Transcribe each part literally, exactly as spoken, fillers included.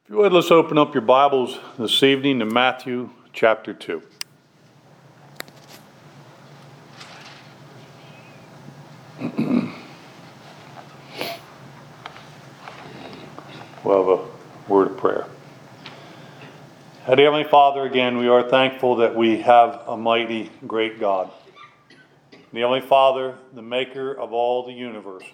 If you would, let's open up your Bibles this evening to Matthew chapter two. We'll have a word of prayer. Heavenly Father, again, we are thankful that we have a mighty, great God. The Heavenly Father, the maker of all the universes.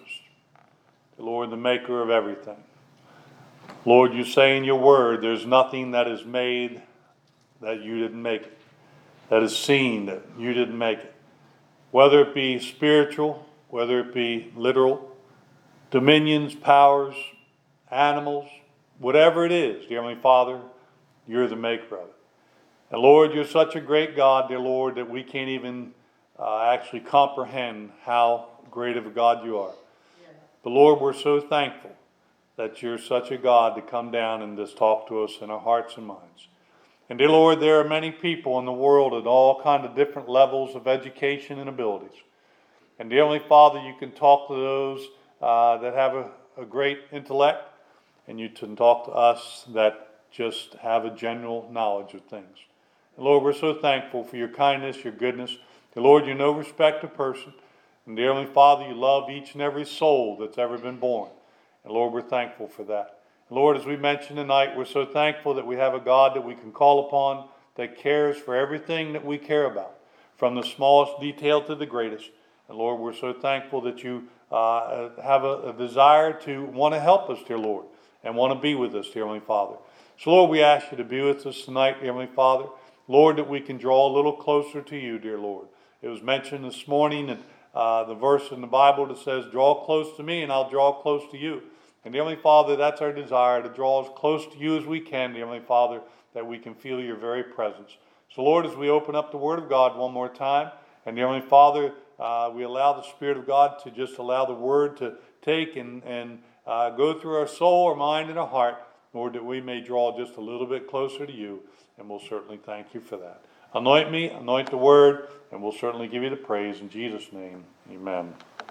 The Lord, the maker of everything. Lord, you say in your word, there's nothing that is made that you didn't make it. That is seen that you didn't make it. Whether it be spiritual, whether it be literal, dominions, powers, animals, whatever it is, dear Heavenly Father, you're the maker of it. And Lord, you're such a great God, dear Lord, that we can't even uh, actually comprehend how great of a God you are. Yeah. But Lord, we're so thankful that you're such a God to come down and just talk to us in our hearts and minds. And dear Lord, there are many people in the world at all kinds of different levels of education and abilities. And dear Heavenly Father, you can talk to those uh, that have a, a great intellect, and you can talk to us that just have a general knowledge of things. And Lord, we're so thankful for your kindness, your goodness. And Lord, you're no respecter of person. And dear Heavenly Father, you love each and every soul that's ever been born. And Lord, we're thankful for that. And Lord, as we mentioned tonight, we're so thankful that we have a God that we can call upon that cares for everything that we care about, from the smallest detail to the greatest. And Lord, we're so thankful that you uh, have a, a desire to want to help us, dear Lord, and want to be with us, dear Heavenly Father. So Lord, we ask you to be with us tonight, dear Heavenly Father. Lord, that we can draw a little closer to you, dear Lord. It was mentioned this morning that uh, the verse in the Bible that says, draw close to me and I'll draw close to you. And dear Heavenly Father, that's our desire, to draw as close to you as we can, dear Heavenly Father, that we can feel your very presence. So Lord, as we open up the Word of God one more time, and dear Heavenly Father, uh, we allow the Spirit of God to just allow the Word to take and, and uh, go through our soul, our mind, and our heart, Lord, that we may draw just a little bit closer to you, and we'll certainly thank you for that. Anoint me, anoint the Word, and we'll certainly give you the praise. In Jesus' name, amen.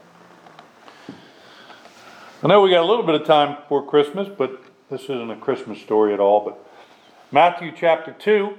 I know we got a little bit of time before Christmas, but this isn't a Christmas story at all. But Matthew chapter two,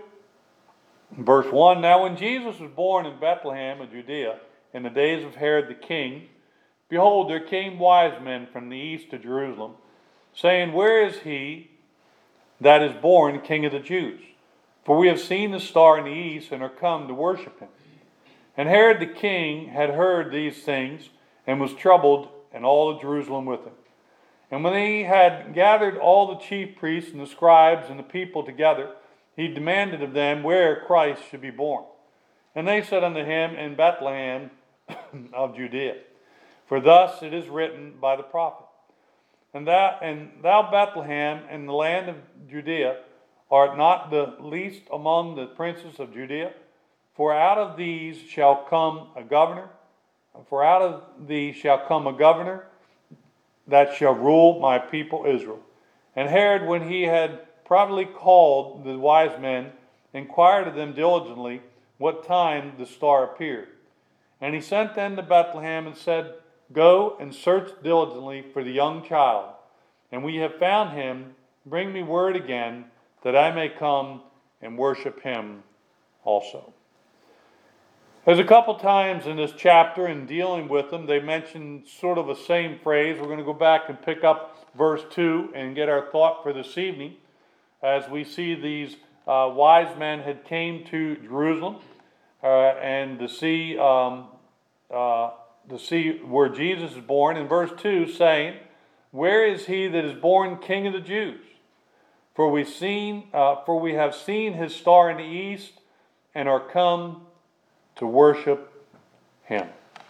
verse one. Now when Jesus was born in Bethlehem of Judea, in the days of Herod the king, behold, there came wise men from the east to Jerusalem, saying, where is he that is born King of the Jews? For we have seen the star in the east, and are come to worship him. And Herod the king had heard these things, and was troubled, and all of Jerusalem with him. And when he had gathered all the chief priests and the scribes and the people together, he demanded of them where Christ should be born. And they said unto him, in Bethlehem of Judea. For thus it is written by the prophet, And thou, and thou Bethlehem, in the land of Judea, art not the least among the princes of Judea, for out of these shall come a governor, for out of thee shall come a governor that shall rule my people Israel. And Herod, when he had privately called the wise men, inquired of them diligently what time the star appeared. And he sent them to Bethlehem and said, go and search diligently for the young child. And when ye have found him, bring me word again, that I may come and worship him also. There's a couple times in this chapter, in dealing with them, they mention sort of the same phrase. We're going to go back and pick up verse two and get our thought for this evening, as we see these uh, wise men had came to Jerusalem uh, and to see um, uh, to see where Jesus is born. In verse two, saying, where is he that is born King of the Jews? For we seen, uh, for we have seen his star in the east, and are come to worship him.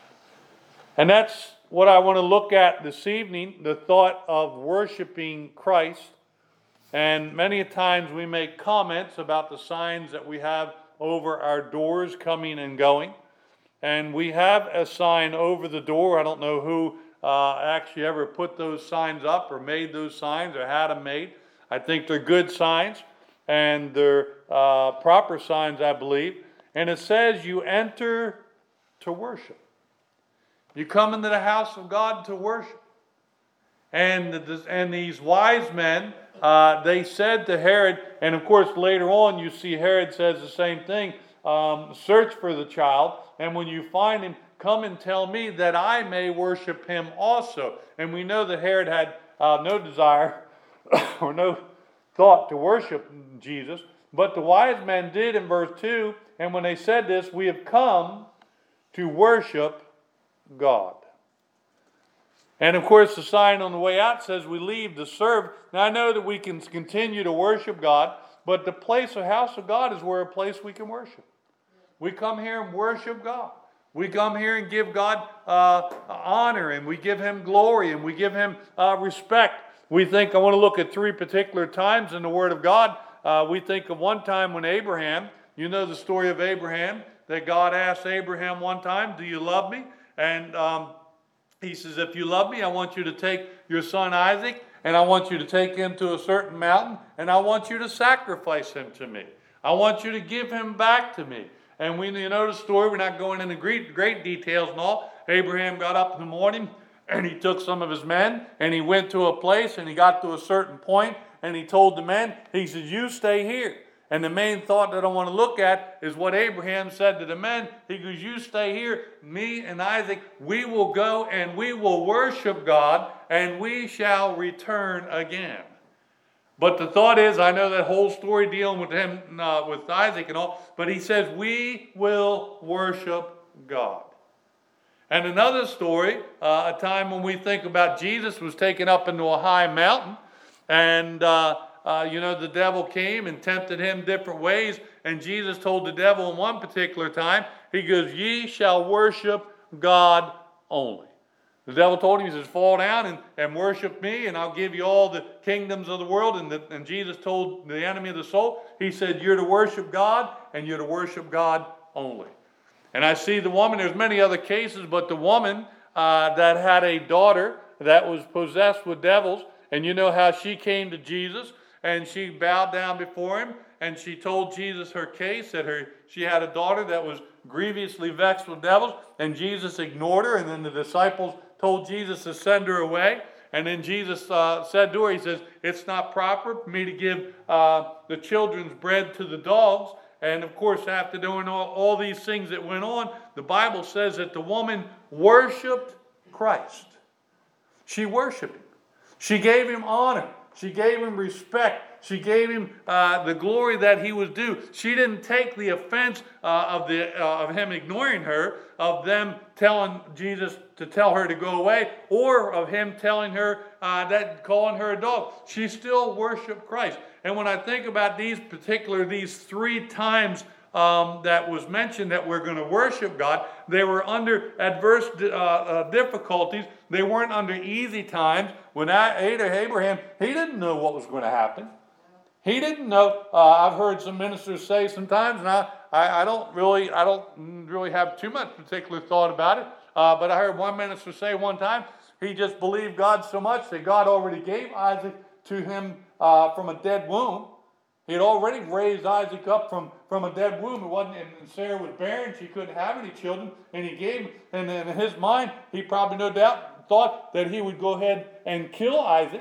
And that's what I want to look at this evening, the thought of worshiping Christ. And many times we make comments about the signs that we have over our doors coming and going. And we have a sign over the door. I don't know who uh, actually ever put those signs up or made those signs or had them made. I think they're good signs, and they're uh, proper signs, I believe. And it says you enter to worship. You come into the house of God to worship. And, the, and these wise men, uh, they said to Herod, and of course later on you see Herod says the same thing, um, search for the child, and when you find him, come and tell me that I may worship him also. And we know that Herod had uh, no desire or no thought to worship Jesus, but the wise men did in verse two, and when they said this, we have come to worship God. And of course the sign on the way out says we leave to serve. Now I know that we can continue to worship God, but the place, the house of God, is where a place we can worship. We come here and worship God. We come here and give God uh, honor, and we give him glory, and we give him uh, respect. We think, I want to look at three particular times in the Word of God. Uh, we think of one time when Abraham, you know the story of Abraham, that God asked Abraham one time, do you love me? And um, he says, if you love me, I want you to take your son Isaac, and I want you to take him to a certain mountain, and I want you to sacrifice him to me. I want you to give him back to me. And we you know the story, we're not going into great, great details and all. Abraham got up in the morning, and he took some of his men, and he went to a place, and he got to a certain point, and he told the men, he says, you stay here. And the main thought that I want to look at is what Abraham said to the men. He goes, you stay here, me and Isaac, we will go and we will worship God, and we shall return again. But the thought is, I know that whole story dealing with him, uh, with Isaac and all, but he says, we will worship God. And another story, uh, a time when we think about Jesus was taken up into a high mountain, and uh, uh, you know, the devil came and tempted him different ways, and Jesus told the devil in one particular time, he goes, ye shall worship God only. The devil told him, he says, fall down and, and worship me, and I'll give you all the kingdoms of the world. And, the, and Jesus told the enemy of the soul, he said, you're to worship God, and you're to worship God only. And I see the woman, there's many other cases, but the woman uh, that had a daughter that was possessed with devils, and you know how she came to Jesus, and she bowed down before him, and she told Jesus her case, that her she had a daughter that was grievously vexed with devils, and Jesus ignored her, and then the disciples told Jesus to send her away. And then Jesus uh, said to her, he says, it's not proper for me to give uh, the children's bread to the dogs. And of course, after doing all, all these things that went on, the Bible says that the woman worshiped Christ. She worshiped him. She gave him honor. She gave him respect. She gave him uh, the glory that he was due. She didn't take the offense uh, of, the, uh, of him ignoring her, of them telling Jesus to tell her to go away, or of him telling her uh, that, calling her a dog. She still worshiped Christ. And when I think about these particular, these three times um, that was mentioned that we're going to worship God, they were under adverse uh, uh, difficulties. They weren't under easy times. When Abraham, he didn't know what was going to happen. He didn't know. Uh, I've heard some ministers say sometimes, and I, I, I don't really, I don't really have too much particular thought about it. Uh, but I heard one minister say one time, he just believed God so much that God already gave Isaac to him uh, from a dead womb. He had already raised Isaac up from, from a dead womb. It wasn't, and Sarah was barren; she couldn't have any children. And he gave, and in his mind, he probably no doubt thought that he would go ahead and kill Isaac,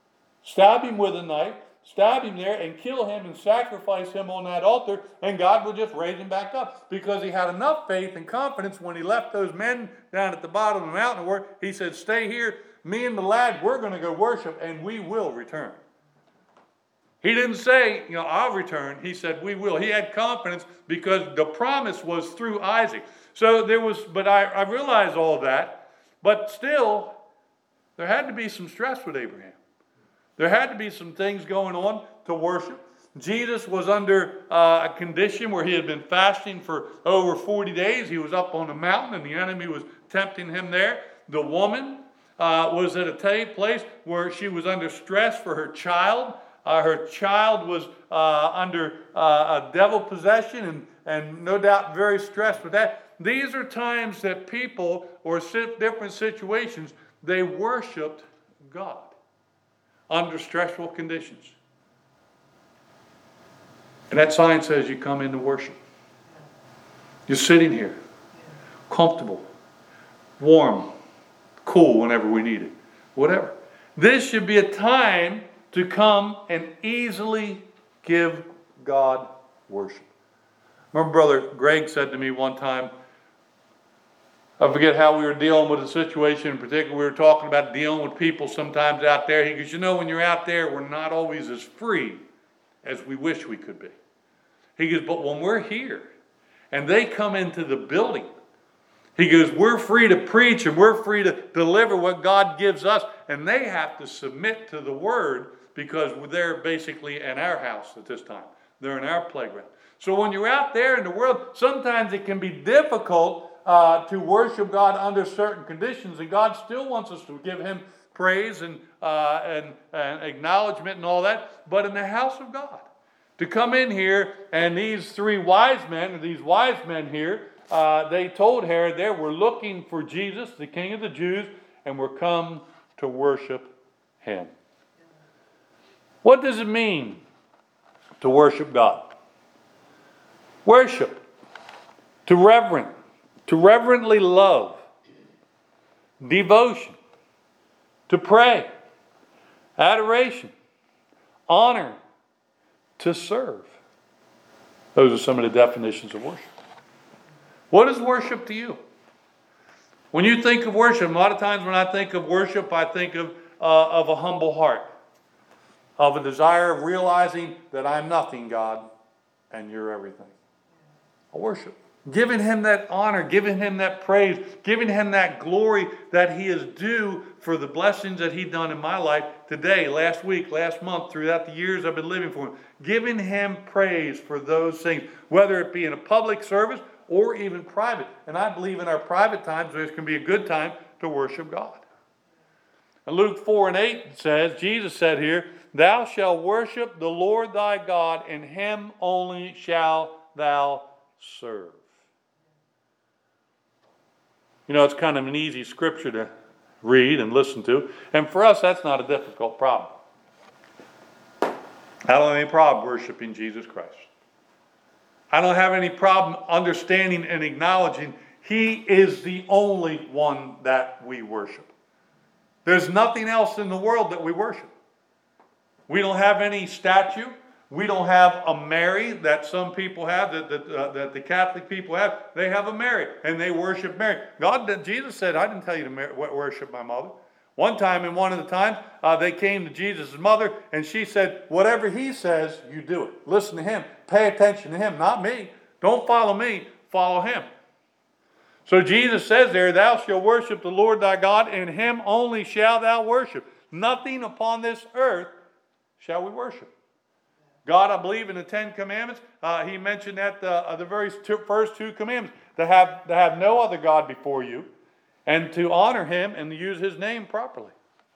stab him with a knife, stab him there and kill him and sacrifice him on that altar, and God would just raise him back up, because he had enough faith and confidence when he left those men down at the bottom of the mountain where he said, stay here, me and the lad, we're going to go worship, and we will return. He didn't say, you know, I'll return. He said, we will. He had confidence because the promise was through Isaac. So there was, but I, I realized all that, but still, there had to be some stress with Abraham. There had to be some things going on to worship. Jesus was under uh, a condition where he had been fasting for over forty days. He was up on a mountain, and the enemy was tempting him there. The woman uh, was at a t- place where she was under stress for her child. Uh, her child was uh, under uh, a devil possession, and, and no doubt very stressed with that. These are times that people, or different situations, they worshiped God under stressful conditions. And that sign says you come into worship. You're sitting here, comfortable, warm, cool whenever we need it, whatever. This should be a time to come and easily give God worship. Remember Brother Greg said to me one time, I forget how we were dealing with a situation in particular. We were talking about dealing with people sometimes out there. He goes, you know, when you're out there, we're not always as free as we wish we could be. He goes, but when we're here and they come into the building, he goes, we're free to preach and we're free to deliver what God gives us. And they have to submit to the word because they're basically in our house at this time. They're in our playground. So when you're out there in the world, sometimes it can be difficult uh, to worship God under certain conditions. And God still wants us to give him praise and, uh, and, and acknowledgement and all that. But in the house of God, to come in here, and these three wise men, these wise men here, uh, they told Herod they were looking for Jesus, the King of the Jews, and were come to worship him. What does it mean to worship God? Worship, to reverent, to reverently love, devotion, to pray, adoration, honor, to serve. Those are some of the definitions of worship. What is worship to you? When you think of worship, a lot of times when I think of worship, I think of, uh, of a humble heart, of a desire of realizing that I'm nothing, God, and you're everything. A worship. Giving him that honor, giving him that praise, giving him that glory that he is due for the blessings that he's done in my life today, last week, last month, throughout the years I've been living for him. Giving him praise for those things, whether it be in a public service or even private. And I believe in our private times, there can be a good time to worship God. And Luke four and eight says, Jesus said here, thou shalt worship the Lord thy God, and him only shalt thou serve. You know, it's kind of an easy scripture to read and listen to. And for us, that's not a difficult problem. I don't have any problem worshiping Jesus Christ. I don't have any problem understanding and acknowledging he is the only one that we worship. There's nothing else in the world that we worship. We don't have any statue. We don't have a Mary that some people have, that, that, uh, that the Catholic people have. They have a Mary, and they worship Mary. God, Jesus said, I didn't tell you to worship my mother. One time, in one of the times, uh, they came to Jesus' mother, and she said, whatever he says, you do it. Listen to him. Pay attention to him, not me. Don't follow me, follow him. So Jesus says there, thou shalt worship the Lord thy God, and him only shalt thou worship. Nothing upon this earth shall we worship. God, I believe in the Ten Commandments, uh, he mentioned that the, uh, the very two, first two commandments, to have, to have no other God before you, and to honor him and to use his name properly.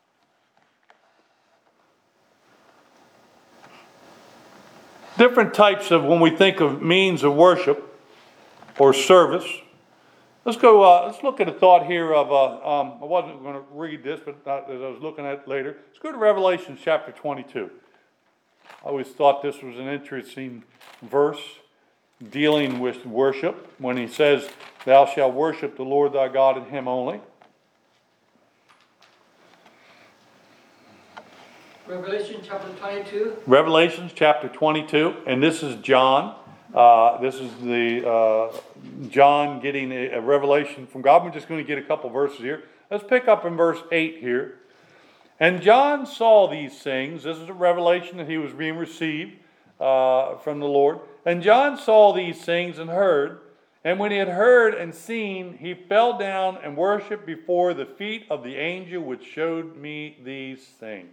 Different types of, when we think of means of worship or service, let's go, uh, let's look at a thought here of, uh, um, I wasn't going to read this, but as I was looking at it later, let's go to Revelation chapter twenty-two. I always thought this was an interesting verse dealing with worship when he says, thou shalt worship the Lord thy God and him only. Revelation chapter twenty-two. Revelation chapter twenty-two, and this is John. Uh, this is the uh, John getting a, a revelation from God. We're just going to get a couple verses here. Let's pick up in verse eight here. And John saw these things. This is a revelation that he was being received uh, from the Lord. And John saw these things and heard. And when he had heard and seen, he fell down and worshipped before the feet of the angel which showed me these things.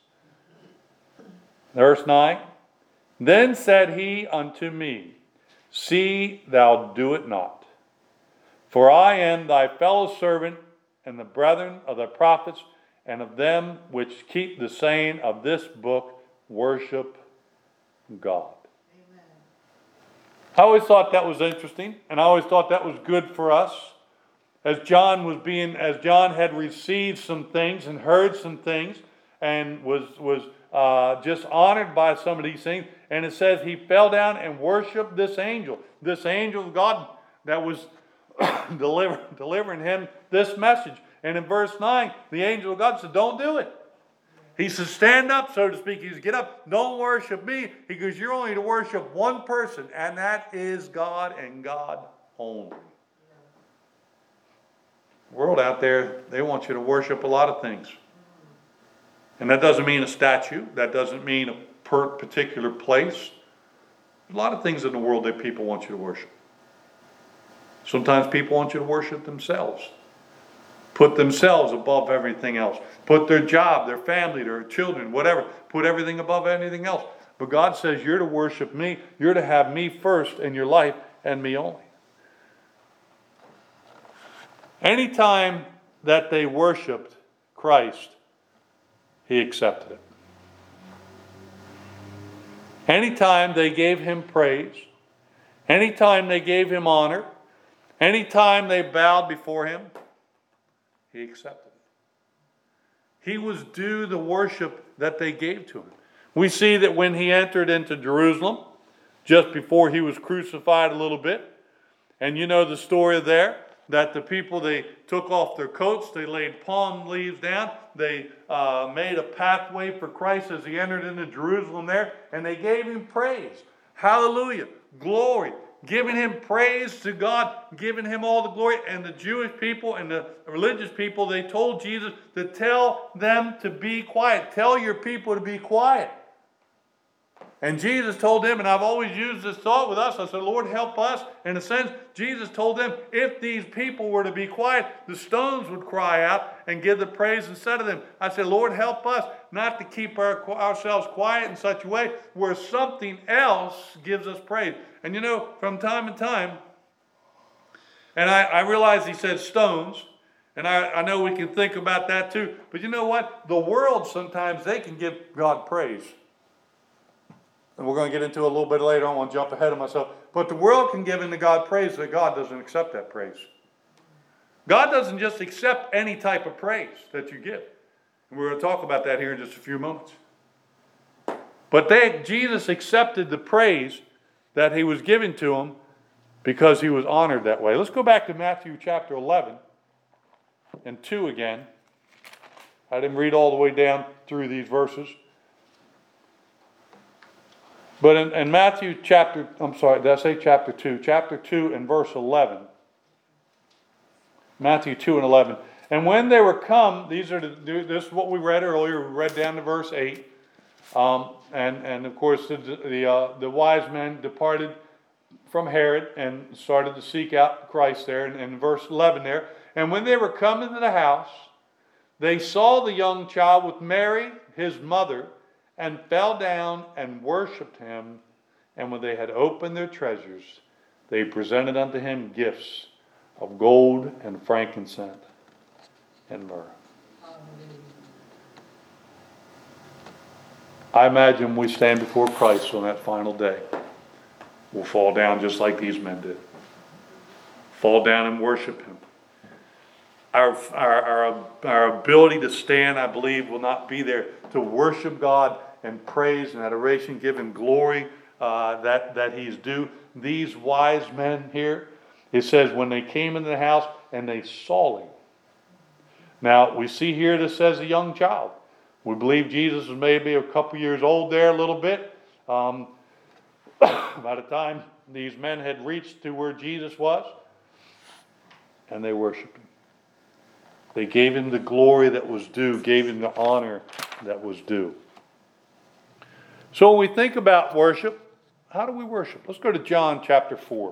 Verse nine. Then said he unto me, see thou do it not. For I am thy fellow servant and the brethren of the prophets, and of them which keep the saying of this book, worship God. Amen. I always thought that was interesting, and I always thought that was good for us. As John was being, as John had received some things and heard some things, and was was uh, just honored by some of these things, and it says he fell down and worshipped this angel, this angel of God that was deliver, delivering him this message. And in verse nine, the angel of God said, don't do it. He says, stand up, so to speak. He says, get up, don't worship me. He goes, you're only to worship one person, and that is God and God only. The world out there, they want you to worship a lot of things. And that doesn't mean a statue. That doesn't mean a per particular place. There's a lot of things in the world that people want you to worship. Sometimes people want you to worship themselves. Put themselves above everything else. Put their job, their family, their children, whatever. Put everything above anything else. But God says you're to worship me. You're to have me first in your life and me only. Anytime that they worshiped Christ, he accepted it. Anytime they gave him praise, anytime they gave him honor, anytime they bowed before him, he accepted it. He was due the worship that they gave to him. We see that when he entered into Jerusalem, just before he was crucified a little bit, and you know the story there, that the people, they took off their coats, they laid palm leaves down, they uh, made a pathway for Christ as he entered into Jerusalem there, and they gave him praise. Hallelujah, glory, giving him praise to God, giving him all the glory. And the Jewish people and the religious people, they told Jesus to tell them to be quiet. Tell your people to be quiet. And Jesus told them, and I've always used this thought with us, I said, Lord, help us. In a sense, Jesus told them, if these people were to be quiet, the stones would cry out and give the praise instead of them. I said, Lord, help us not to keep our, ourselves quiet in such a way where something else gives us praise. And you know, from time to time, and I, I realize he said stones, and I, I know we can think about that too, but you know what? The world sometimes, they can give God praise. And we're going to get into it a little bit later. I don't want to jump ahead of myself. But the world can give into God praise, that God doesn't accept that praise. God doesn't just accept any type of praise that you give. And we're going to talk about that here in just a few moments. But they, Jesus accepted the praise that he was given to him because he was honored that way. Let's go back to Matthew chapter eleven and two again. I didn't read all the way down through these verses. But in, in Matthew chapter, I'm sorry, did I say chapter two? Chapter two and verse eleven. Matthew two and eleven. And when they were come, these are the, this is what we read earlier. We read down to verse eight. Um, and, and of course, the, the, uh, the wise men departed from Herod and started to seek out Christ there. And in verse eleven there. And when they were come into the house, they saw the young child with Mary, his mother, and fell down and worshipped him. And when they had opened their treasures, they presented unto him gifts of gold and frankincense and myrrh. I imagine when we stand before Christ on that final day, we'll fall down just like these men did. Fall down and worship him. Our, our, our, our ability to stand, I believe, will not be there to worship God and praise and adoration, give him glory uh, that, that he's due. These wise men here, it says, when they came into the house and they saw him. Now, we see here that says a young child. We believe Jesus was maybe a couple years old there, a little bit. Um, by the time these men had reached to where Jesus was, and they worshiped him. They gave him the glory that was due, gave him the honor that was due. So when we think about worship, how do we worship? Let's go to John chapter four.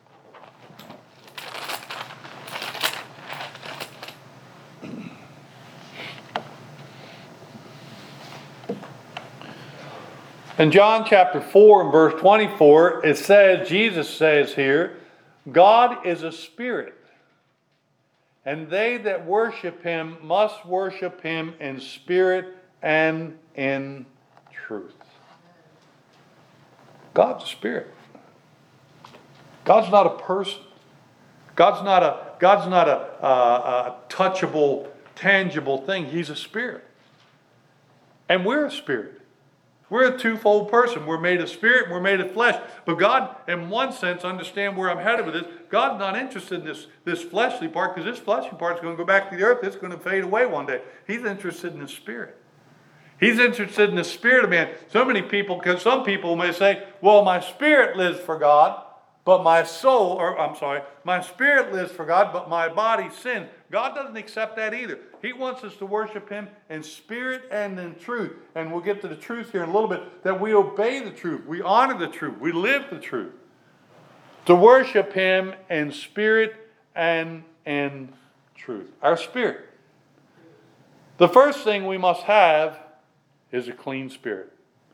In John chapter four and verse twenty-four, it says, Jesus says here, God is a spirit, and they that worship him must worship him in spirit and in truth. God's a spirit. God's not a person. God's not a, God's not a, a, a touchable, tangible thing. He's a spirit. And we're a spirit. We're a twofold person. We're made of spirit and we're made of flesh. But God, in one sense, understand where I'm headed with this. God's not interested in this, this fleshly part, because this fleshly part is going to go back to the earth. It's going to fade away one day. He's interested in the spirit. He's interested in the spirit of man. So many people, because some people may say, well, my spirit lives for God, but my soul, or I'm sorry, my spirit lives for God, but my body sins. God doesn't accept that either. He wants us to worship Him in spirit and in truth. And we'll get to the truth here in a little bit, that we obey the truth. We honor the truth. We live the truth. To worship Him in spirit and in truth. Our spirit. The first thing we must have is a clean spirit.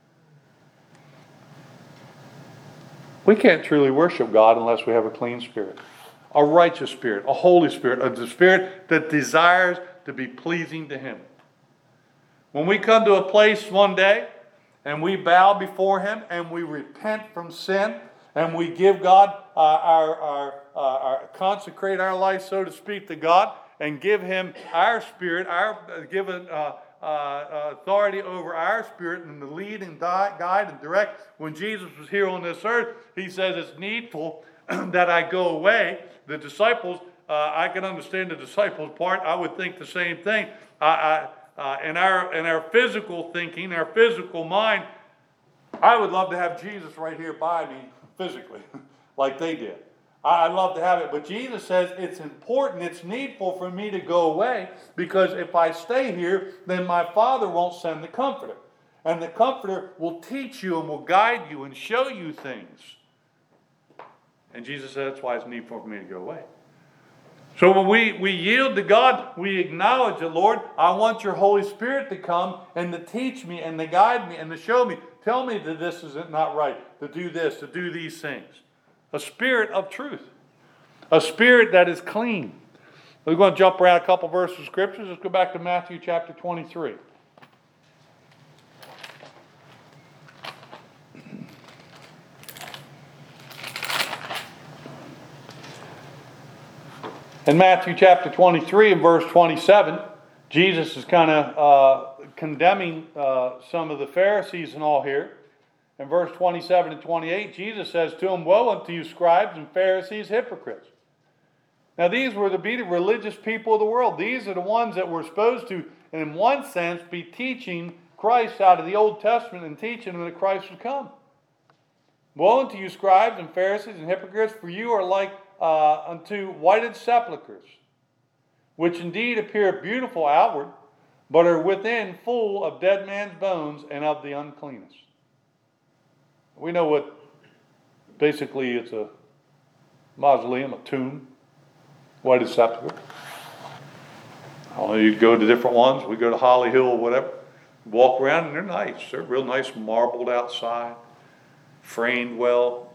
We can't truly worship God unless we have a clean spirit. A righteous spirit, a holy spirit, a spirit that desires to be pleasing to Him. When we come to a place one day and we bow before Him and we repent from sin and we give God uh, our, our, uh, our consecrate our life, so to speak, to God and give Him our spirit, our uh, give it, uh, Uh, authority over our spirit and to lead and guide and direct. When Jesus was here on this earth, He says it's needful that I go away. The disciples, uh, I can understand the disciples' part. I would think the same thing. I, I, uh, in our in our physical thinking, our physical mind, I would love to have Jesus right here by me physically, like they did. I'd love to have it, but Jesus says it's important, it's needful for me to go away, because if I stay here, then my Father won't send the Comforter. And the Comforter will teach you and will guide you and show you things. And Jesus said that's why it's needful for me to go away. So when we, we yield to God, we acknowledge it, Lord, I want your Holy Spirit to come and to teach me and to guide me and to show me. Tell me that this is not right, to do this, to do these things. A spirit of truth. A spirit that is clean. We're going to jump around a couple verses of scriptures. Let's go back to Matthew chapter twenty-three. In Matthew chapter twenty-three and verse twenty-seven, Jesus is kind of uh, condemning uh, some of the Pharisees and all here. In verse twenty-seven and twenty-eight, Jesus says to them, woe unto you, scribes and Pharisees, hypocrites. Now these were to be the religious people of the world. These are the ones that were supposed to, in one sense, be teaching Christ out of the Old Testament and teaching them that Christ would come. Woe unto you, scribes and Pharisees and hypocrites, for you are like uh, unto whited sepulchres, which indeed appear beautiful outward, but are within full of dead men's bones and of the uncleanness. We know what, basically it's a mausoleum, a tomb, whited sepulchre. I don't know, you go to different ones. We go to Holly Hill or whatever. Walk around and they're nice. They're real nice, marbled outside, framed well,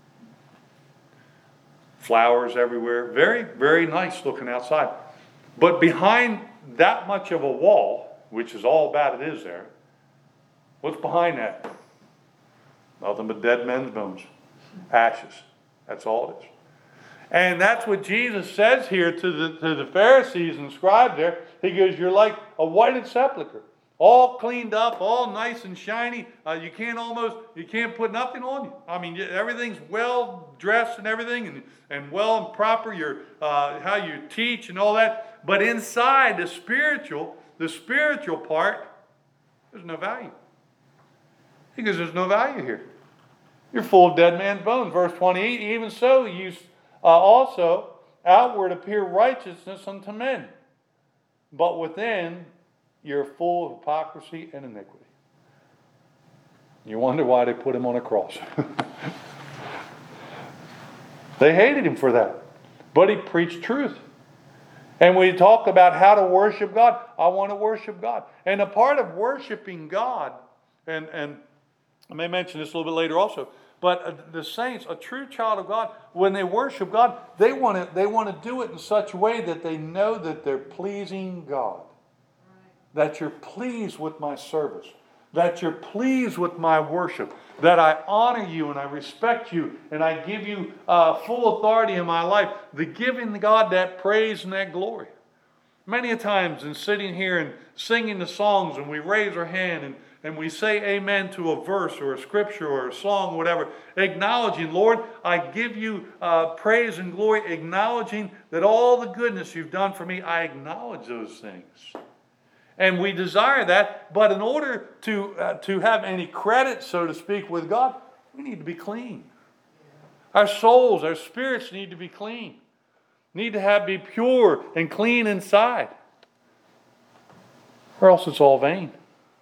flowers everywhere. Very, very nice looking outside. But behind that much of a wall, which is all bad it is there, what's behind that? Nothing but dead men's bones. Ashes. That's all it is. And that's what Jesus says here to the, to the Pharisees and scribes there. He goes, you're like a whited sepulchre. All cleaned up, all nice and shiny. Uh, you can't almost, you can't put nothing on you. I mean, everything's well dressed and everything and, and well and proper. Your, uh, how you teach and all that. But inside the spiritual, the spiritual part, there's no value. Because there's no value here. You're full of dead man's bones. Verse twenty-eight, even so you uh, also outward appear righteousness unto men, but within you're full of hypocrisy and iniquity. You wonder why they put him on a cross. They hated him for that. But he preached truth. And we talk about how to worship God. I want to worship God. And a part of worshiping God, and, and I may mention this a little bit later also, but the saints, a true child of God, when they worship God, they want to, they want to do it in such a way that they know that they're pleasing God. That you're pleased with my service. That you're pleased with my worship. That I honor you and I respect you and I give you uh, full authority in my life. The giving God that praise and that glory. Many a times in sitting here and singing the songs and we raise our hand and, and we say amen to a verse or a scripture or a song, whatever, acknowledging, Lord, I give you uh, praise and glory, acknowledging that all the goodness you've done for me, I acknowledge those things. And we desire that, but in order to, uh, to have any credit, so to speak, with God, we need to be clean. Our souls, our spirits need to be clean. Need to have be pure and clean inside. Or else it's all vain.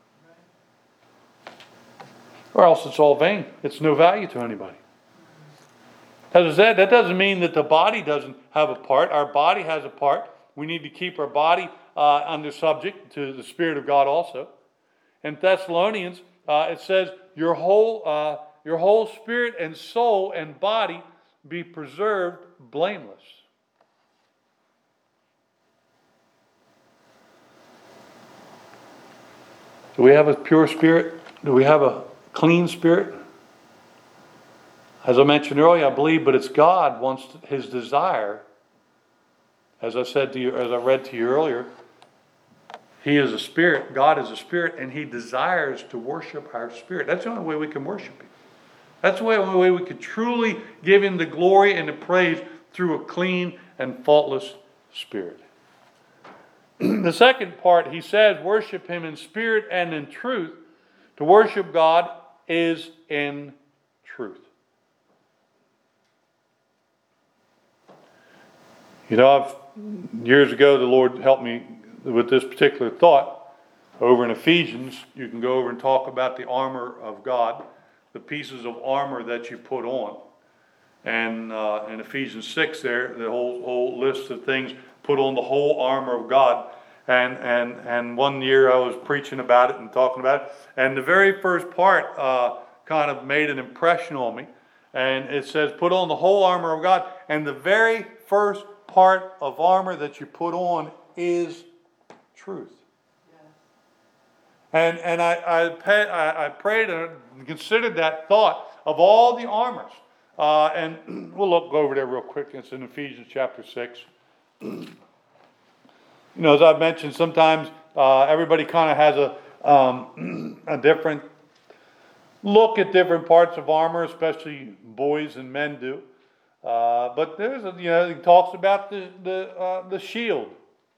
Or else it's all vain. It's no value to anybody. As I said, that doesn't mean that the body doesn't have a part. Our body has a part. We need to keep our body uh, under subject to the Spirit of God also. In Thessalonians, uh, it says, your whole, uh, your whole spirit and soul and body be preserved blameless. Do we have a pure spirit? Do we have a clean spirit? As I mentioned earlier, I believe, but it's God wants His desire. As I said to you, as I read to you earlier, He is a spirit. God is a spirit, and He desires to worship our spirit. That's the only way we can worship Him. That's the only way we can truly give Him the glory and the praise through a clean and faultless spirit. The second part, he says, worship Him in spirit and in truth. To worship God is in truth. You know, I've, years ago, the Lord helped me with this particular thought. Over in Ephesians, you can go over and talk about the armor of God, the pieces of armor that you put on. And uh, in Ephesians six there, the whole whole list of things, put on the whole armor of God. And and and one year I was preaching about it and talking about it. And the very first part uh, kind of made an impression on me. And it says, put on the whole armor of God. And the very first part of armor that you put on is truth. Yes. And and I I, pay, I I prayed and considered that thought of all the armors. Uh, and we'll look go over there real quick. It's in Ephesians chapter six. You know, as I've mentioned, sometimes uh, everybody kind of has a um, a different look at different parts of armor, especially boys and men do. Uh, but there's, a, you know, he talks about the the uh, the shield.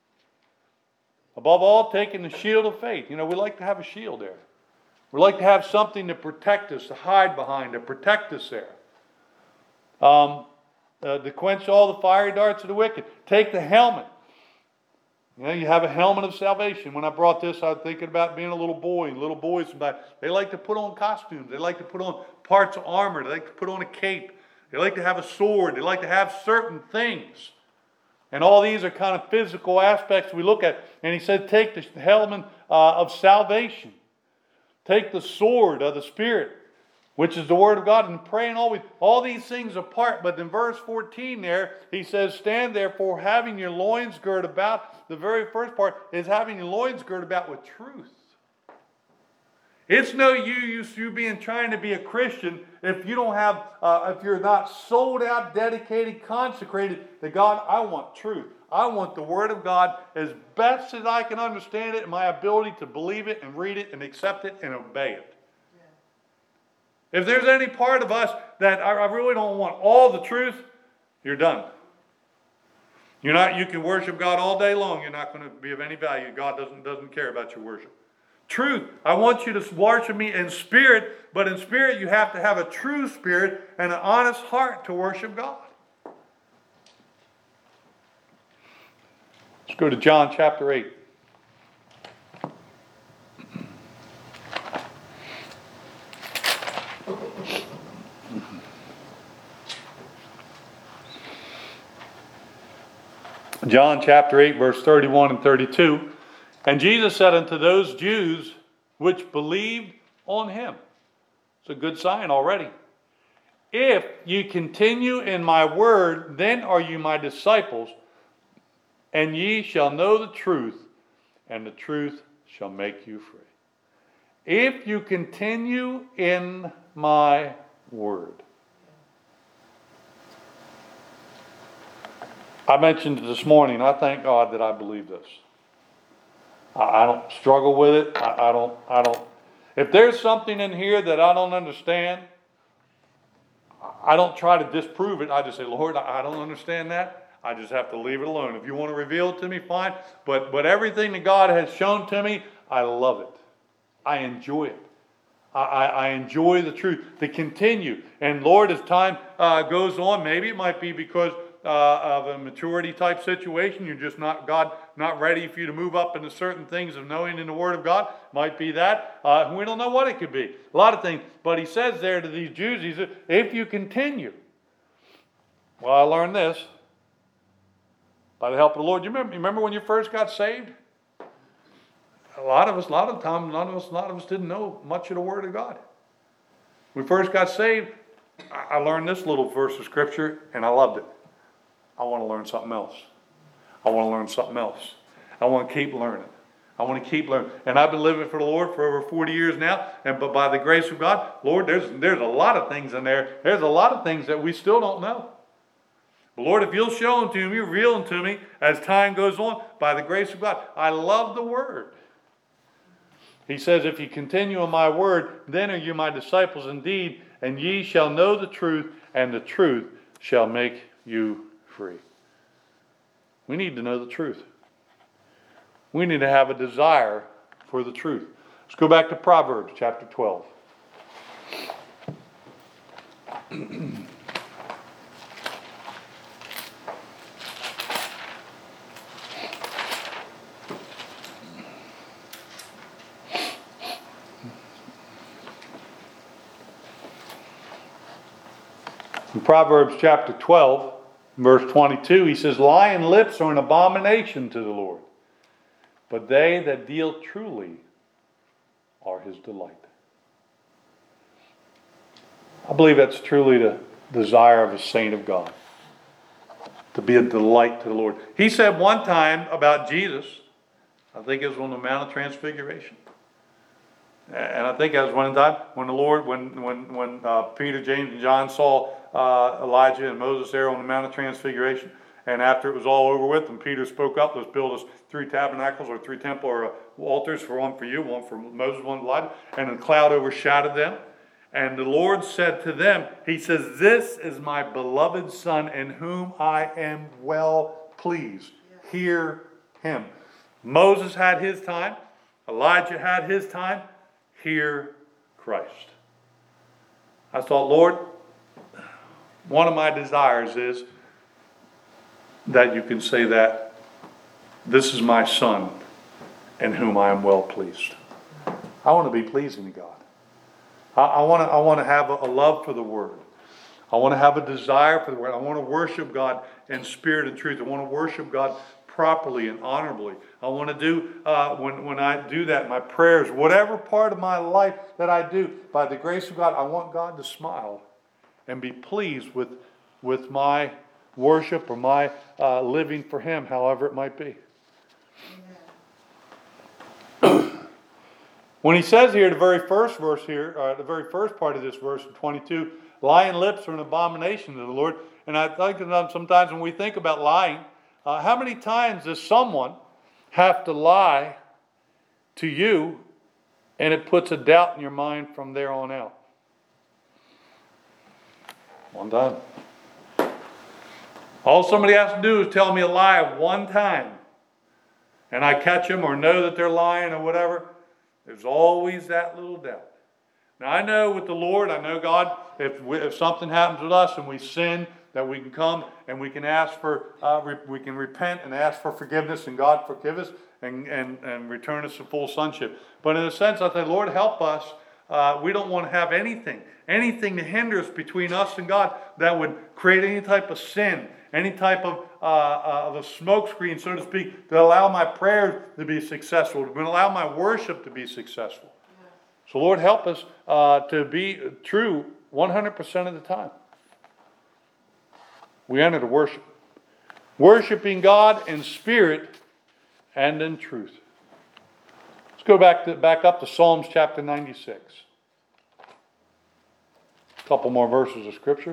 Above all, taking the shield of faith. You know, we like to have a shield there. We like to have something to protect us, to hide behind, to protect us there. Um, uh, to quench all the fiery darts of the wicked. Take the helmet. You know, you have a helmet of salvation. When I brought this, I was thinking about being a little boy. Little boys, they like to put on costumes. They like to put on parts of armor. They like to put on a cape. They like to have a sword. They like to have certain things. And all these are kind of physical aspects we look at. And he said, take the helmet uh, of salvation. Take the sword of the Spirit, which is the Word of God, and praying always. All these things apart. But in verse fourteen there, he says, stand therefore having your loins girt about. The very first part is having your loins girt about with truth. It's no use you being trying to be a Christian if you don't have, uh, if you're not sold out, dedicated, consecrated to God. I want truth. I want the Word of God as best as I can understand it and my ability to believe it and read it and accept it and obey it. Yeah. If there's any part of us that I, I really don't want all the truth, you're done. You're not. You can worship God all day long. You're not going to be of any value. God doesn't doesn't care about your worship. Truth. I want you to worship me in spirit, but in spirit you have to have a true spirit and an honest heart to worship God. Let's go to John chapter eight. John chapter eight, verse thirty-one and thirty-two. And Jesus said unto those Jews which believed on him. It's a good sign already. If you continue in my word, then are you my disciples, and ye shall know the truth, and the truth shall make you free. If you continue in my word. I mentioned it this morning. I thank God that I believe this. I, I don't struggle with it. I, I don't. I don't. If there's something in here that I don't understand, I don't try to disprove it. I just say, Lord, I, I don't understand that. I just have to leave it alone. If you want to reveal it to me, fine. But, but everything that God has shown to me, I love it. I enjoy it. I, I, I enjoy the truth. To continue. And Lord, as time uh, goes on, maybe it might be because uh, of a maturity type situation. You're just not, God, not ready for you to move up into certain things of knowing in the Word of God. Might be that. Uh, we don't know what it could be. A lot of things. But he says there to these Jews, he said, if you continue. Well, I learned this. By the help of the Lord. You remember, you remember when you first got saved? A lot of us, a lot of times, none of us, a lot of us didn't know much of the Word of God. When we first got saved, I learned this little verse of Scripture, and I loved it. I want to learn something else. I want to learn something else. I want to keep learning. I want to keep learning. And I've been living for the Lord for over forty years now, and but by the grace of God, Lord, there's, there's a lot of things in there. There's a lot of things that we still don't know. Lord, if you'll show them to me, reveal them to me as time goes on, by the grace of God. I love the Word. He says, if you continue in my word, then are you my disciples indeed, and ye shall know the truth, and the truth shall make you free. We need to know the truth. We need to have a desire for the truth. Let's go back to Proverbs chapter twelve. In Proverbs chapter twelve, verse twenty-two, he says, lying lips are an abomination to the Lord, but they that deal truly are his delight. I believe that's truly the desire of a saint of God, to be a delight to the Lord. He said one time about Jesus, I think it was on the Mount of Transfiguration. And I think that was one time when the Lord, when when when uh, Peter, James, and John saw uh, Elijah and Moses there on the Mount of Transfiguration, and after it was all over with, and Peter spoke up, let's build us three tabernacles or three temple or uh, altars, for one for you, one for Moses, one for Elijah, and a cloud overshadowed them. And the Lord said to them, he says, this is my beloved Son in whom I am well pleased. Hear him. Moses had his time. Elijah had his time. Hear Christ. I thought, Lord, one of my desires is that you can say that this is my Son in whom I am well pleased. I want to be pleasing to God. I, I want to I want to have a, a love for the Word. I want to have a desire for the Word. I want to worship God in spirit and truth. I want to worship God properly and honorably. I want to do, uh, when, when I do that, my prayers, whatever part of my life that I do, by the grace of God, I want God to smile and be pleased with, with my worship or my uh, living for Him, however it might be. When he says here, the very first verse here, uh, the very first part of this verse in twenty-two, lying lips are an abomination to the Lord. And I think sometimes when we think about lying, uh, how many times does someone have to lie to you and it puts a doubt in your mind from there on out? One time. All somebody has to do is tell me a lie one time, and I catch them or know that they're lying or whatever. There's always that little doubt. Now I know with the Lord, I know God, if we, if something happens with us and we sin, that we can come and we can ask for, uh, re, we can repent and ask for forgiveness, and God forgive us and, and, and return us to full sonship. But in a sense, I say, Lord, help us. Uh, we don't want to have anything, anything that hinders between us and God that would create any type of sin, any type of, uh, uh, of a smoke screen, so to speak, to allow my prayers to be successful, to allow my worship to be successful. So Lord, help us uh, to be true one hundred percent of the time. We enter to worship. Worshiping God in spirit and in truth. Let's go back to back up to Psalms chapter ninety-six. A couple more verses of Scripture.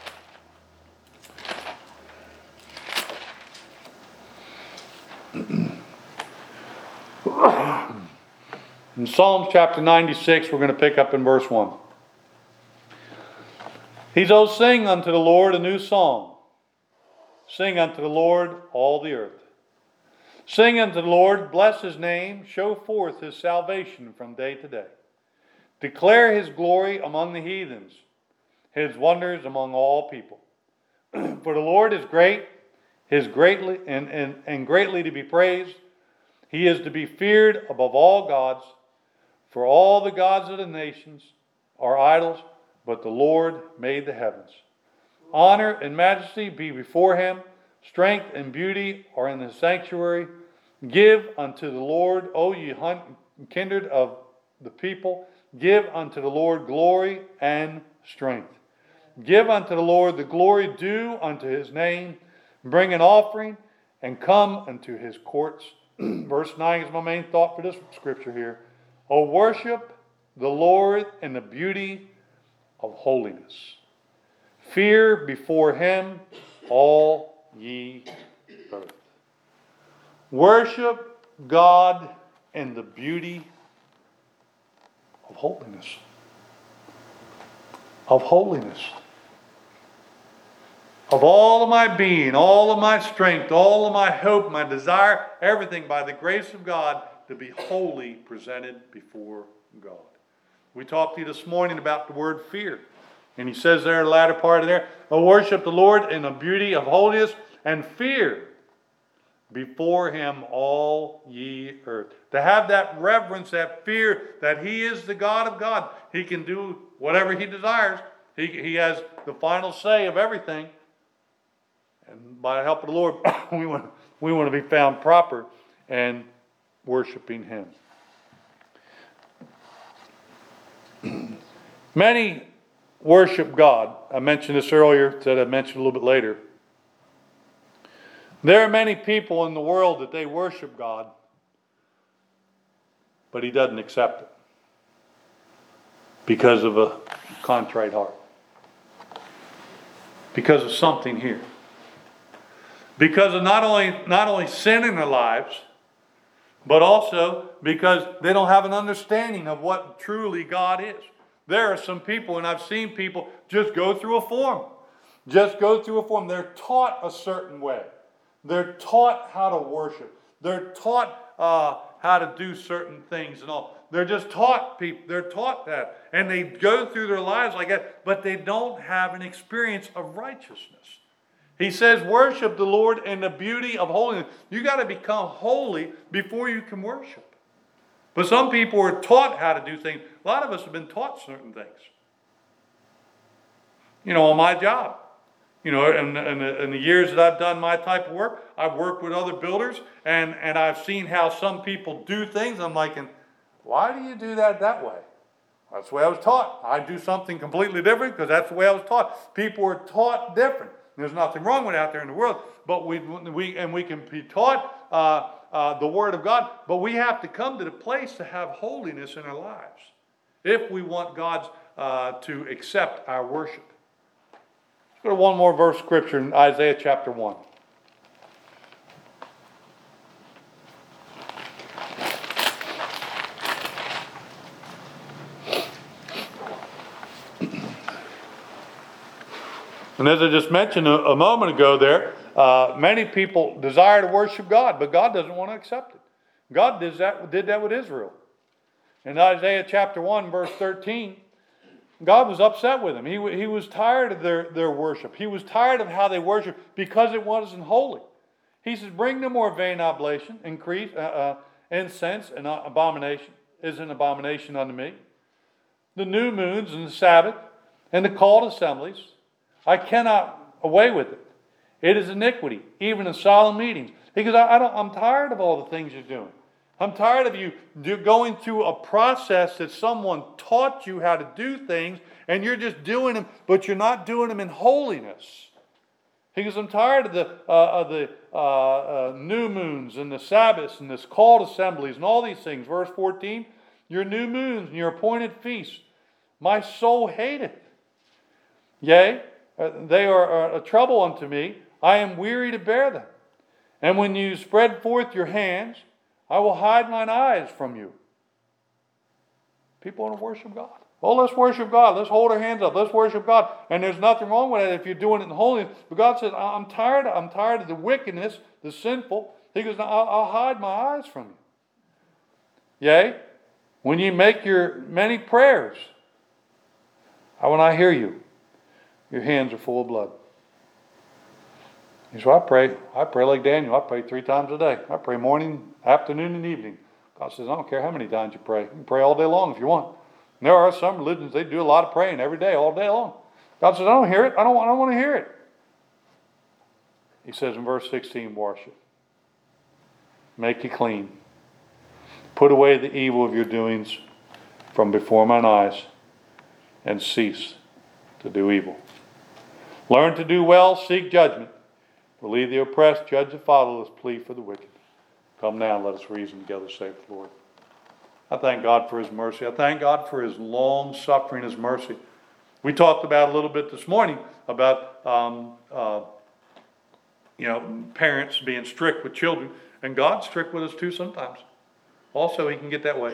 In Psalms chapter ninety-six, we're going to pick up in verse one. He says, "Oh, sing unto the Lord a new song. Sing unto the Lord, all the earth. Sing unto the Lord, bless his name, show forth his salvation from day to day. Declare his glory among the heathens, his wonders among all people. For the Lord is great, his greatly and, and, and greatly to be praised. He is to be feared above all gods, for all the gods of the nations are idols, but the Lord made the heavens. Honor and majesty be before him, strength and beauty are in the sanctuary. Give unto the Lord, O ye kindred of the people, give unto the Lord glory and strength. Give unto the Lord the glory due unto his name. Bring an offering and come unto his courts. Verse nine is my main thought for this scripture here. O worship the Lord in the beauty of holiness. Fear before him all ye earth. Worship God in the beauty of holiness. Of holiness. Of all of my being, all of my strength, all of my hope, my desire, everything by the grace of God to be wholly presented before God. We talked to you this morning about the word fear. And he says there in the latter part of there, oh, worship the Lord in the beauty of holiness and fear before him all ye earth. To have that reverence, that fear that he is the God of God. He can do whatever he desires. He, he has the final say of everything. And by the help of the Lord, we want, we want to be found proper and worshiping him. Many worship God. I mentioned this earlier, said I'd mention a little bit later. There are many people in the world that they worship God, but he doesn't accept it because of a contrite heart. Because of something here. Because of not only, not only sin in their lives, but also because they don't have an understanding of what truly God is. There are some people, and I've seen people just go through a form. Just go through a form. They're taught a certain way. They're taught how to worship. They're taught uh, how to do certain things and all. They're just taught people. They're taught that. And they go through their lives like that, but they don't have an experience of righteousness. He says, worship the Lord in the beauty of holiness. You got to become holy before you can worship. But some people are taught how to do things. A lot of us have been taught certain things. You know, on my job. You know, in, in, the, in the years that I've done my type of work, I've worked with other builders, and, and I've seen how some people do things. I'm like, why do you do that that way? That's the way I was taught. I do something completely different because that's the way I was taught. People are taught different. There's nothing wrong with it out there in the world, but we, we and we can be taught uh, uh, the Word of God, but we have to come to the place to have holiness in our lives if we want God uh, to accept our worship. Let's go to one more verse of scripture in Isaiah chapter one. And as I just mentioned a, a moment ago there, uh, many people desire to worship God, but God doesn't want to accept it. God did that, did that with Israel. In Isaiah chapter one, verse thirteen, God was upset with them. He, he was tired of their, their worship. He was tired of how they worshiped because it wasn't holy. He says, bring no more vain oblation, increase, uh, uh, incense, and abomination is an abomination unto me. The new moons and the Sabbath and the called assemblies, I cannot away with it. It is iniquity, even in solemn meetings. He goes, I, I don't, I'm tired of all the things you're doing. I'm tired of you do, going through a process that someone taught you how to do things, and you're just doing them, but you're not doing them in holiness. He goes, I'm tired of the, uh, of the uh, uh, new moons and the Sabbaths and this called assemblies and all these things. Verse fourteen, your new moons and your appointed feasts, my soul hateth. Yea, uh, they are a trouble unto me. I am weary to bear them. And when you spread forth your hands, I will hide mine eyes from you. People want to worship God. Oh, let's worship God. Let's hold our hands up. Let's worship God. And there's nothing wrong with that if you're doing it in holiness. But God says, I'm tired. I'm tired of the wickedness, the sinful. He goes, I'll, I'll hide my eyes from you. Yea, when you make your many prayers, when I hear you, your hands are full of blood. He said, I pray. I pray like Daniel. I pray three times a day. I pray morning, afternoon, and evening. God says, I don't care how many times you pray. You can pray all day long if you want. And there are some religions, they do a lot of praying every day, all day long. God says, I don't hear it. I don't, I don't want to hear it. He says in verse sixteen, wash it. Make you clean. Put away the evil of your doings from before mine eyes, and cease to do evil. Learn to do well, seek judgment. Relieve the oppressed, judge the fatherless, plead for the wicked. Come now, let us reason together, saith the Lord. I thank God for His mercy. I thank God for His long suffering, His mercy. We talked about a little bit this morning about um, uh, you know, parents being strict with children, and God's strict with us too sometimes. Also, He can get that way.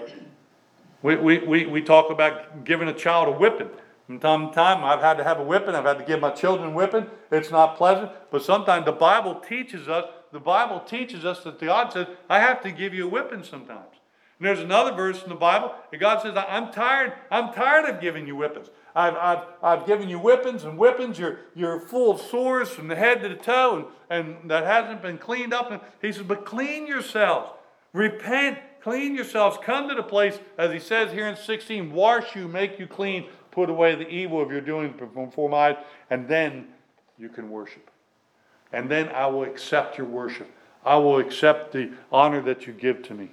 We we we, we talk about giving a child a whipping. From time to time, I've had to have a whipping. I've had to give my children a whipping. It's not pleasant, but sometimes the Bible teaches us. The Bible teaches us that God says, "I have to give you a whipping sometimes." And there's another verse in the Bible that God says, "I'm tired. I'm tired of giving you whippings. I've I've I've given you whippings and whippings. You're you're full of sores from the head to the toe, and and that hasn't been cleaned up." And He says, "But clean yourselves, repent, clean yourselves, come to the place, as He says here in sixteen, wash you, make you clean." Put away the evil of your doing before my eyes, and then you can worship. And then I will accept your worship. I will accept the honor that you give to me.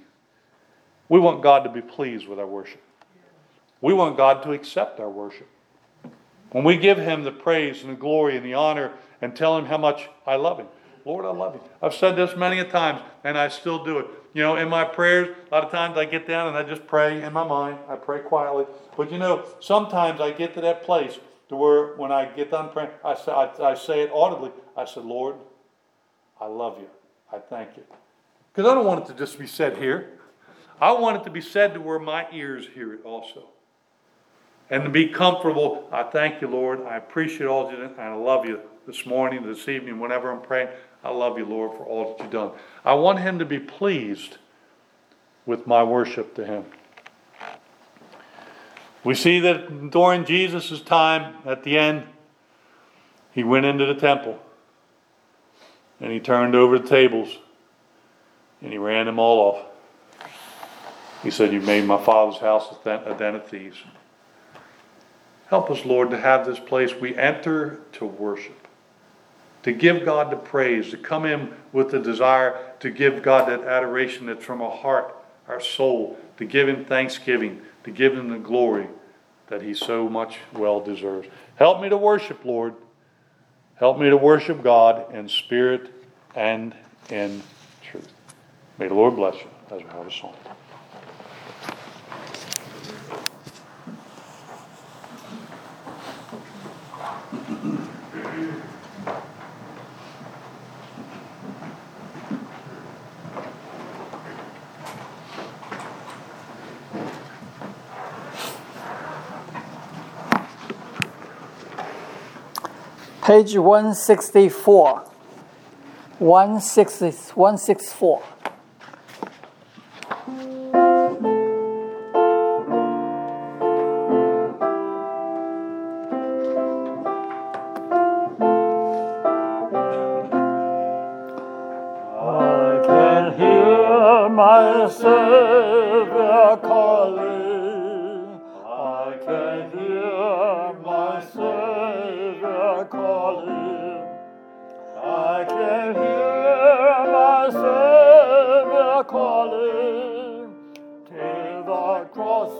We want God to be pleased with our worship. We want God to accept our worship. When we give Him the praise and the glory and the honor and tell Him how much I love Him. Lord, I love you. I've said this many a times, and I still do it. You know, in my prayers, a lot of times I get down and I just pray in my mind. I pray quietly. But you know, sometimes I get to that place to where when I get done praying, I say, I, I say it audibly. I said, Lord, I love you. I thank you. Because I don't want it to just be said here. I want it to be said to where my ears hear it also. And to be comfortable, I thank you, Lord. I appreciate all you did, and I love you this morning, this evening, whenever I'm praying. I love you, Lord, for all that you've done. I want Him to be pleased with my worship to Him. We see that during Jesus' time, at the end, He went into the temple and He turned over the tables and He ran them all off. He said, "You've made my Father's house a den of thieves." Help us, Lord, to have this place we enter to worship. To give God the praise, to come in with the desire to give God that adoration that's from our heart, our soul, to give Him thanksgiving, to give Him the glory that He so much well deserves. Help me to worship, Lord. Help me to worship God in spirit and in truth. May the Lord bless you as we have a song. Page one sixty-four. one sixty, one sixty-four. I can hear my Savior calling. I can hear my Savior calling. I can hear my Savior calling. Till the cross,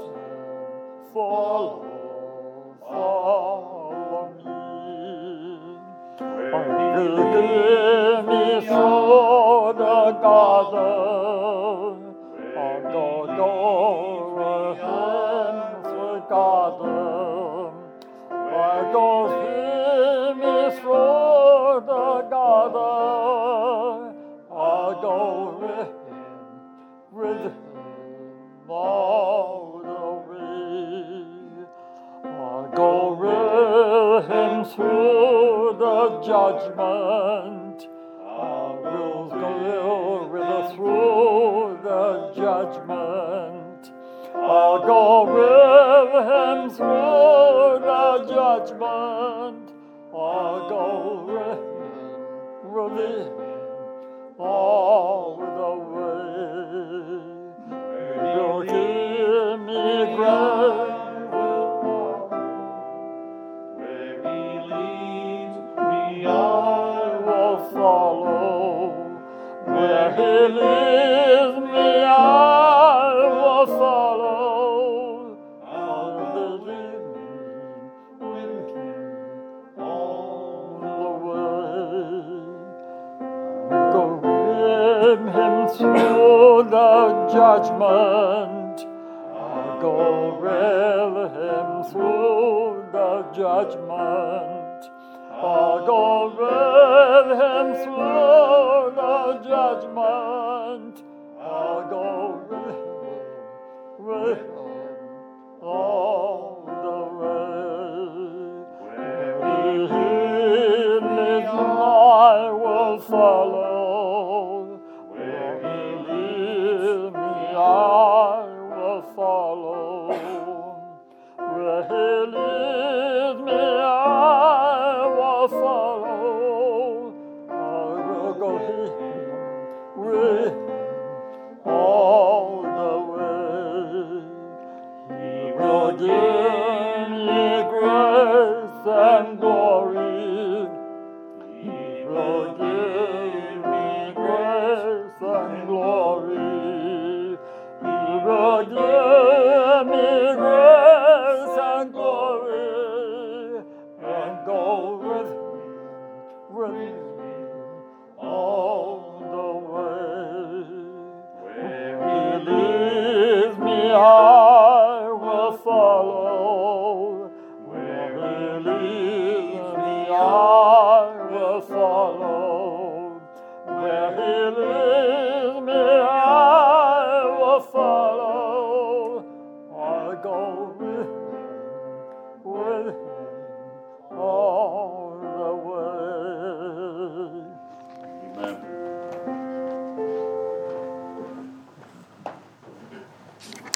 follow, follow me. Lead me through the garden, on the door and the garden. Where goes lead me through the garden, I'll go with him, with him all the way. the judgment. I will go with her through the judgment. I'll go with him through the judgment. I'll go with, with him all the way. You'll give me grace. Where he leads me, I will follow. Where he leads me, I will follow. I'll believe with him all the way. Go with him through the judgment. I'll go with him through the judgment. I'll go with him through the judgment. I'll go with, with him all the way. Where he leads, I will follow. Where he leads me, I will follow. Where he leads me, I will follow. I will go with him all the way. He will give me grace and glory. He will give me grace and glory. He will give me grace and glory, and go with, with me all the way. Where he leads me, I will follow. Where he leads me, I will follow. Where he leads